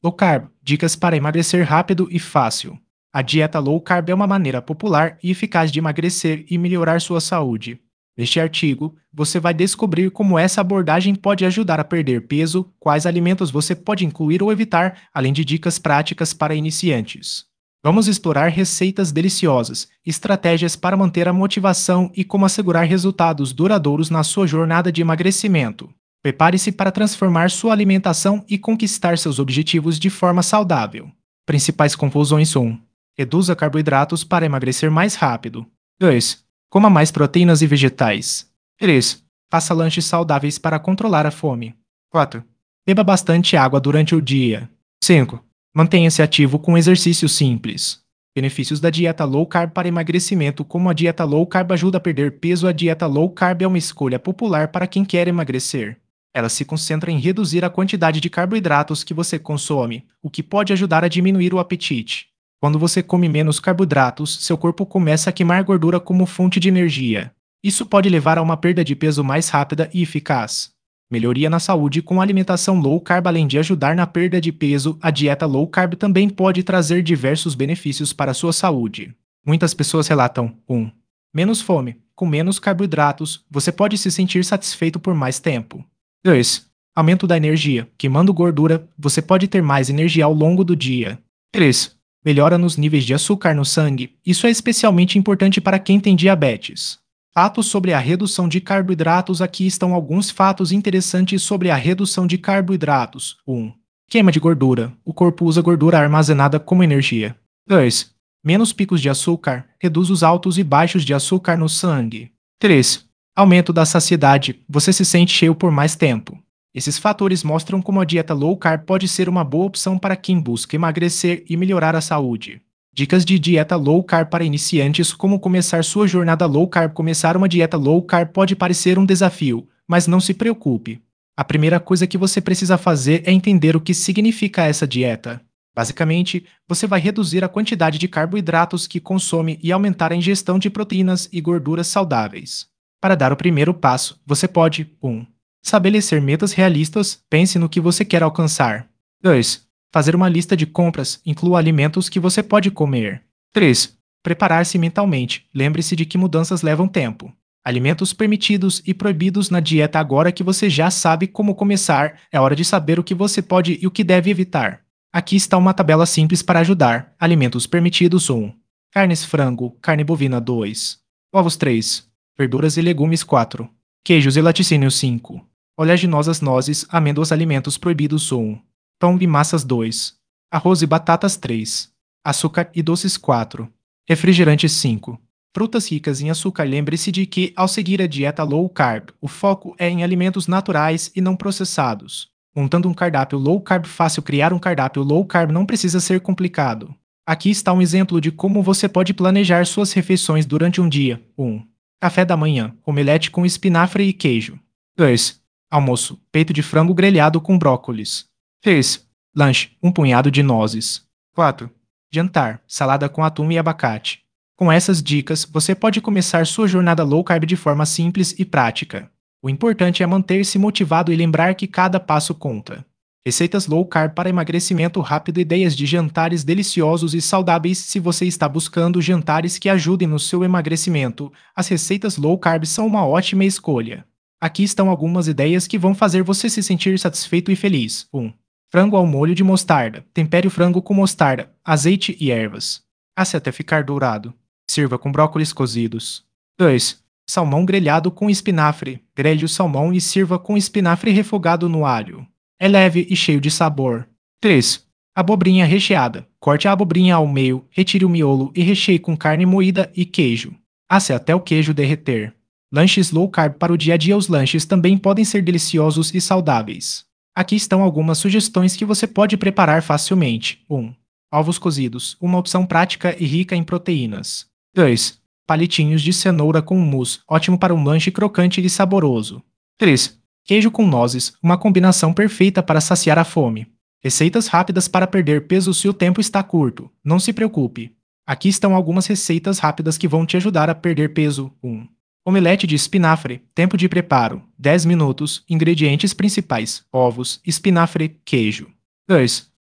Low Carb, dicas para emagrecer rápido e fácil. A dieta low carb é uma maneira popular e eficaz de emagrecer e melhorar sua saúde. Neste artigo, você vai descobrir como essa abordagem pode ajudar a perder peso, quais alimentos você pode incluir ou evitar, além de dicas práticas para iniciantes. Vamos explorar receitas deliciosas, estratégias para manter a motivação e como assegurar resultados duradouros na sua jornada de emagrecimento. Prepare-se para transformar sua alimentação e conquistar seus objetivos de forma saudável. Principais conclusões: 1. Reduza carboidratos para emagrecer mais rápido. 2. Coma mais proteínas e vegetais. 3. Faça lanches saudáveis para controlar a fome. 4. Beba bastante água durante o dia. 5. Mantenha-se ativo com exercícios simples. Benefícios da dieta low carb para emagrecimento. Como a dieta low carb ajuda a perder peso, a dieta low carb é uma escolha popular para quem quer emagrecer. Ela se concentra em reduzir a quantidade de carboidratos que você consome, o que pode ajudar a diminuir o apetite. Quando você come menos carboidratos, seu corpo começa a queimar gordura como fonte de energia. Isso pode levar a uma perda de peso mais rápida e eficaz. Melhoria na saúde com alimentação low carb. Além de ajudar na perda de peso, a dieta low carb também pode trazer diversos benefícios para a sua saúde. Muitas pessoas relatam: 1. Menos fome. Com menos carboidratos, você pode se sentir satisfeito por mais tempo. 2. Aumento da energia. Queimando gordura, você pode ter mais energia ao longo do dia. 3. Melhora nos níveis de açúcar no sangue. Isso é especialmente importante para quem tem diabetes. Fatos sobre a redução de carboidratos. Aqui estão alguns fatos interessantes sobre a redução de carboidratos. 1. Queima de gordura. O corpo usa gordura armazenada como energia. 2. Menos picos de açúcar. Reduz os altos e baixos de açúcar no sangue. 3. Aumento da saciedade. Você se sente cheio por mais tempo. Esses fatores mostram como a dieta low carb pode ser uma boa opção para quem busca emagrecer e melhorar a saúde. Dicas de dieta low carb para iniciantes: como começar sua jornada low carb. Começar uma dieta low carb pode parecer um desafio, mas não se preocupe. A primeira coisa que você precisa fazer é entender o que significa essa dieta. Basicamente, você vai reduzir a quantidade de carboidratos que consome e aumentar a ingestão de proteínas e gorduras saudáveis. Para dar o primeiro passo, você pode: 1. Estabelecer metas realistas. Pense no que você quer alcançar. 2. Fazer uma lista de compras. Inclua alimentos que você pode comer. 3. Preparar-se mentalmente. Lembre-se de que mudanças levam tempo. Alimentos permitidos e proibidos na dieta. Agora que você já sabe como começar, é hora de saber o que você pode e o que deve evitar. Aqui está uma tabela simples para ajudar. Alimentos permitidos: 1. Carnes frango, carne bovina 2. Ovos 3. Verduras e legumes 4. Queijos e laticínios 5. Oleaginosas nozes, amêndoas. Alimentos proibidos: 1. Pão e massas 2. Arroz e batatas 3. Açúcar e doces 4. Refrigerantes 5. Frutas ricas em açúcar. Lembre-se de que, ao seguir a dieta low carb, o foco é em alimentos naturais e não processados. Montando um cardápio low carb fácil. Criar um cardápio low carb não precisa ser complicado. Aqui está um exemplo de como você pode planejar suas refeições durante um dia. 1. Café da manhã, omelete com espinafre e queijo. 2. Almoço, peito de frango grelhado com brócolis. 3. Lanche, um punhado de nozes. 4. Jantar, salada com atum e abacate. Com essas dicas, você pode começar sua jornada low carb de forma simples e prática. O importante é manter-se motivado e lembrar que cada passo conta. Receitas low carb para emagrecimento rápido. Ideias de jantares deliciosos e saudáveis. Se você está buscando jantares que ajudem no seu emagrecimento, as receitas low carb são uma ótima escolha. Aqui estão algumas ideias que vão fazer você se sentir satisfeito e feliz. 1. Frango ao molho de mostarda. Tempere o frango com mostarda, azeite e ervas. Asse até ficar dourado. Sirva com brócolis cozidos. 2. Salmão grelhado com espinafre. Grelhe o salmão e sirva com espinafre refogado no alho. É leve e cheio de sabor. 3. Abobrinha recheada. Corte a abobrinha ao meio, retire o miolo e recheie com carne moída e queijo. Asse até o queijo derreter. Lanches low carb para o dia a dia. Os lanches também podem ser deliciosos e saudáveis. Aqui estão algumas sugestões que você pode preparar facilmente. 1. Ovos cozidos, uma opção prática e rica em proteínas. 2. Palitinhos de cenoura com mousse, ótimo para um lanche crocante e saboroso. 3. Queijo com nozes, uma combinação perfeita para saciar a fome. Receitas rápidas para perder peso. Se o tempo está curto, não se preocupe. Aqui estão algumas receitas rápidas que vão te ajudar a perder peso. 1. Omelete de espinafre. Tempo de preparo: 10 minutos. Ingredientes principais: ovos, espinafre, queijo. 2.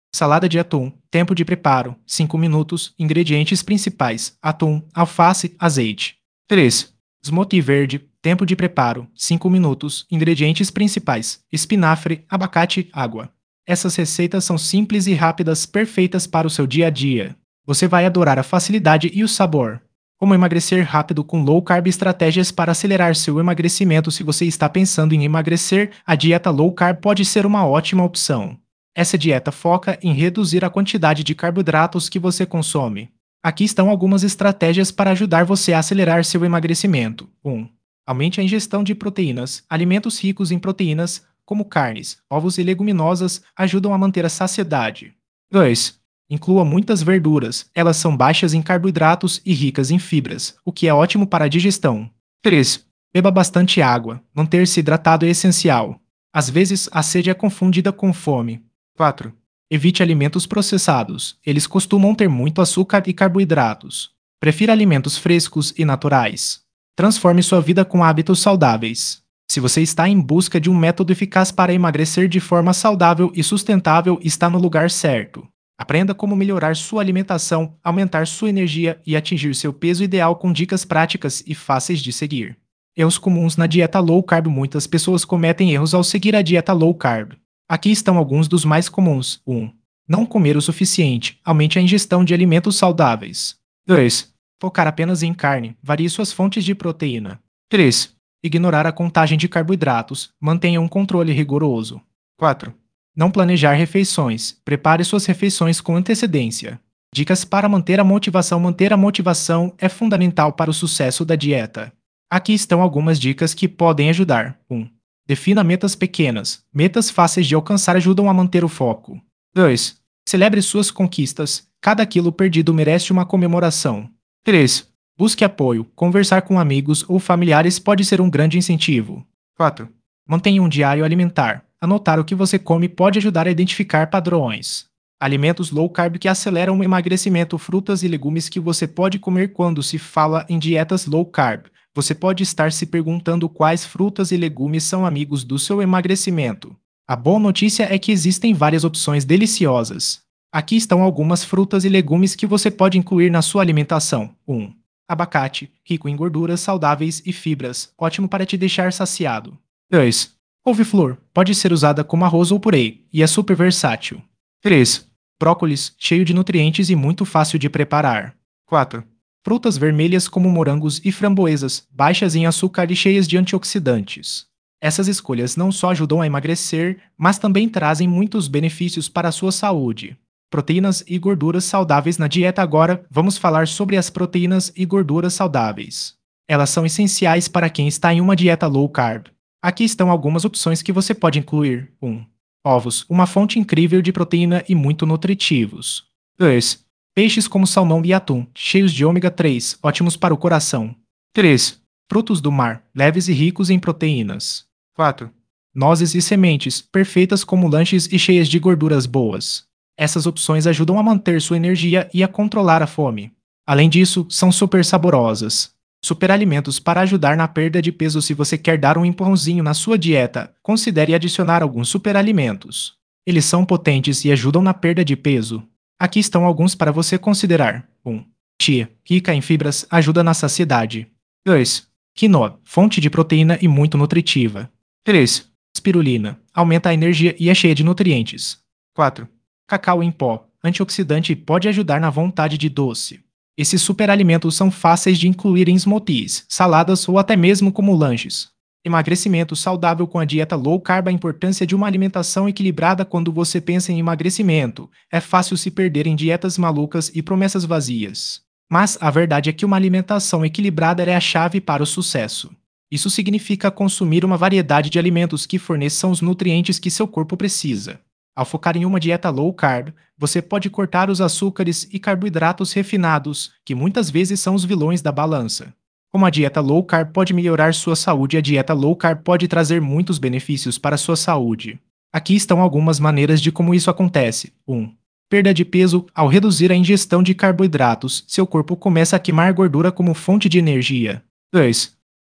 Salada de atum. Tempo de preparo: 5 minutos. Ingredientes principais: atum, alface, azeite. 3. Smoothie verde. Tempo de preparo: 5 minutos. Ingredientes principais: espinafre, abacate, água. Essas receitas são simples e rápidas, perfeitas para o seu dia a dia. Você vai adorar a facilidade e o sabor. Como emagrecer rápido com low carb, estratégias para acelerar seu emagrecimento. Se você está pensando em emagrecer, a dieta low carb pode ser uma ótima opção. Essa dieta foca em reduzir a quantidade de carboidratos que você consome. Aqui estão algumas estratégias para ajudar você a acelerar seu emagrecimento. 1. Aumente a ingestão de proteínas. Alimentos ricos em proteínas, como carnes, ovos e leguminosas, ajudam a manter a saciedade. 2. Inclua muitas verduras. Elas são baixas em carboidratos e ricas em fibras, o que é ótimo para a digestão. 3. Beba bastante água. Manter-se hidratado é essencial. Às vezes, a sede é confundida com fome. 4. Evite alimentos processados. Eles costumam ter muito açúcar e carboidratos. Prefira alimentos frescos e naturais. Transforme sua vida com hábitos saudáveis. Se você está em busca de um método eficaz para emagrecer de forma saudável e sustentável, está no lugar certo. Aprenda como melhorar sua alimentação, aumentar sua energia e atingir seu peso ideal com dicas práticas e fáceis de seguir. Erros comuns na dieta low carb. Muitas pessoas cometem erros ao seguir a dieta low carb. Aqui estão alguns dos mais comuns. 1. Não comer o suficiente. Aumente a ingestão de alimentos saudáveis. 2. Focar apenas em carne. Varie suas fontes de proteína. 3. Ignorar a contagem de carboidratos. Mantenha um controle rigoroso. 4. Não planejar refeições. Prepare suas refeições com antecedência. Dicas para manter a motivação. Manter a motivação é fundamental para o sucesso da dieta. Aqui estão algumas dicas que podem ajudar. 1. Defina metas pequenas. Metas fáceis de alcançar ajudam a manter o foco. 2. Celebre suas conquistas. Cada quilo perdido merece uma comemoração. 3. Busque apoio. Conversar com amigos ou familiares pode ser um grande incentivo. 4. Mantenha um diário alimentar. Anotar o que você come pode ajudar a identificar padrões. Alimentos low carb que aceleram o emagrecimento. Frutas e legumes que você pode comer. Quando se fala em dietas low carb, você pode estar se perguntando quais frutas e legumes são amigos do seu emagrecimento. A boa notícia é que existem várias opções deliciosas. Aqui estão algumas frutas e legumes que você pode incluir na sua alimentação. 1. Abacate, rico em gorduras saudáveis e fibras, ótimo para te deixar saciado. 2. Couve-flor, pode ser usada como arroz ou purê, e é super versátil. 3. Brócolis, cheio de nutrientes e muito fácil de preparar. 4. Frutas vermelhas como morangos e framboesas, baixas em açúcar e cheias de antioxidantes. Essas escolhas não só ajudam a emagrecer, mas também trazem muitos benefícios para a sua saúde. Proteínas e gorduras saudáveis na dieta. Agora, vamos falar sobre as proteínas e gorduras saudáveis. Elas são essenciais para quem está em uma dieta low carb. Aqui estão algumas opções que você pode incluir. 1. Ovos, uma fonte incrível de proteína e muito nutritivos. 2. Peixes como salmão e atum, cheios de ômega 3, ótimos para o coração. 3. Frutos do mar, leves e ricos em proteínas. 4. Nozes e sementes, perfeitas como lanches e cheias de gorduras boas. Essas opções ajudam a manter sua energia e a controlar a fome. Além disso, são super saborosas. Superalimentos para ajudar na perda de peso. Se você quer dar um empurrãozinho na sua dieta, considere adicionar alguns superalimentos. Eles são potentes e ajudam na perda de peso. Aqui estão alguns para você considerar. 1. Chia, rica em fibras, ajuda na saciedade. 2. Quinoa, fonte de proteína e muito nutritiva. 3. Espirulina, aumenta a energia e é cheia de nutrientes. 4. Cacau em pó, antioxidante e pode ajudar na vontade de doce. Esses superalimentos são fáceis de incluir em smoothies, saladas ou até mesmo como lanches. Emagrecimento saudável com a dieta low carb. A importância de uma alimentação equilibrada. Quando você pensa em emagrecimento, é fácil se perder em dietas malucas e promessas vazias. Mas a verdade é que uma alimentação equilibrada é a chave para o sucesso. Isso significa consumir uma variedade de alimentos que forneçam os nutrientes que seu corpo precisa. Ao focar em uma dieta low carb, você pode cortar os açúcares e carboidratos refinados, que muitas vezes são os vilões da balança. Como a dieta low carb pode melhorar sua saúde. A dieta low carb pode trazer muitos benefícios para a sua saúde. Aqui estão algumas maneiras de como isso acontece. 1. Perda de peso. Ao reduzir a ingestão de carboidratos, seu corpo começa a queimar gordura como fonte de energia. 2.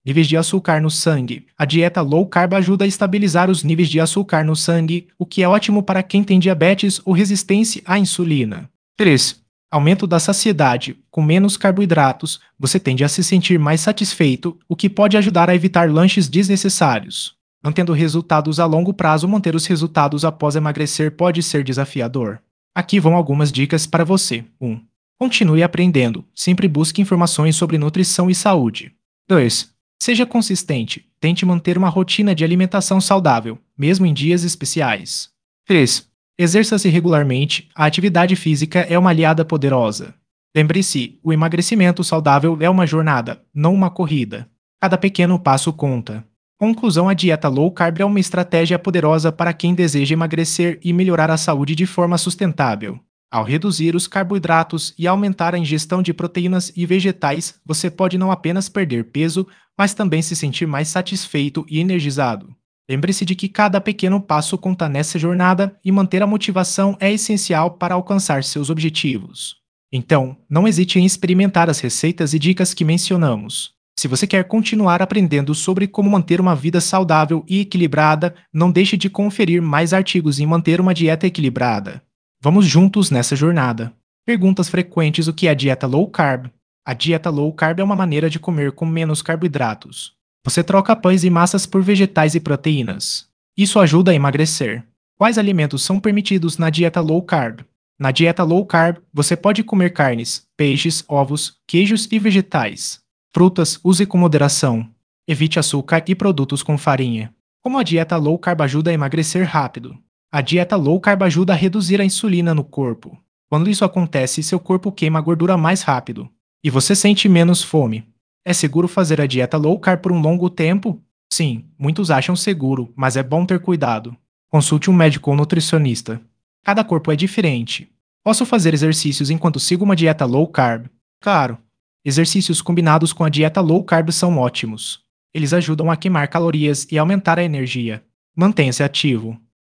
Níveis de açúcar no sangue. A dieta low carb ajuda a estabilizar os níveis de açúcar no sangue, o que é ótimo para quem tem diabetes ou resistência à insulina. 3. Aumento da saciedade. Com menos carboidratos, você tende a se sentir mais satisfeito, o que pode ajudar a evitar lanches desnecessários. Mantendo resultados a longo prazo, manter os resultados após emagrecer pode ser desafiador. Aqui vão algumas dicas para você. 1. Continue aprendendo. Sempre busque informações sobre nutrição e saúde. 2. Seja consistente. Tente manter uma rotina de alimentação saudável, mesmo em dias especiais. 3. Exerça-se regularmente. A atividade física é uma aliada poderosa. Lembre-se, o emagrecimento saudável é uma jornada, não uma corrida. Cada pequeno passo conta. Conclusão: a dieta low carb é uma estratégia poderosa para quem deseja emagrecer e melhorar a saúde de forma sustentável. Ao reduzir os carboidratos e aumentar a ingestão de proteínas e vegetais, você pode não apenas perder peso, mas também se sentir mais satisfeito e energizado. Lembre-se de que cada pequeno passo conta nessa jornada e manter a motivação é essencial para alcançar seus objetivos. Então, não hesite em experimentar as receitas e dicas que mencionamos. Se você quer continuar aprendendo sobre como manter uma vida saudável e equilibrada, não deixe de conferir mais artigos em manter uma dieta equilibrada. Vamos juntos nessa jornada. Perguntas frequentes: o que é a dieta low carb? A dieta low carb é uma maneira de comer com menos carboidratos. Você troca pães e massas por vegetais e proteínas. Isso ajuda a emagrecer. Quais alimentos são permitidos na dieta low carb? Na dieta low carb, você pode comer carnes, peixes, ovos, queijos e vegetais. Frutas, use com moderação. Evite açúcar e produtos com farinha. Como a dieta low carb ajuda a emagrecer rápido? A dieta low carb ajuda a reduzir a insulina no corpo. Quando isso acontece, seu corpo queima a gordura mais rápido. E você sente menos fome. É seguro fazer a dieta low carb por um longo tempo? Sim, muitos acham seguro, mas é bom ter cuidado. Consulte um médico ou nutricionista. Cada corpo é diferente. Posso fazer exercícios enquanto sigo uma dieta low carb? Claro. Exercícios combinados com a dieta low carb são ótimos. Eles ajudam a queimar calorias e aumentar a energia. Mantenha-se ativo.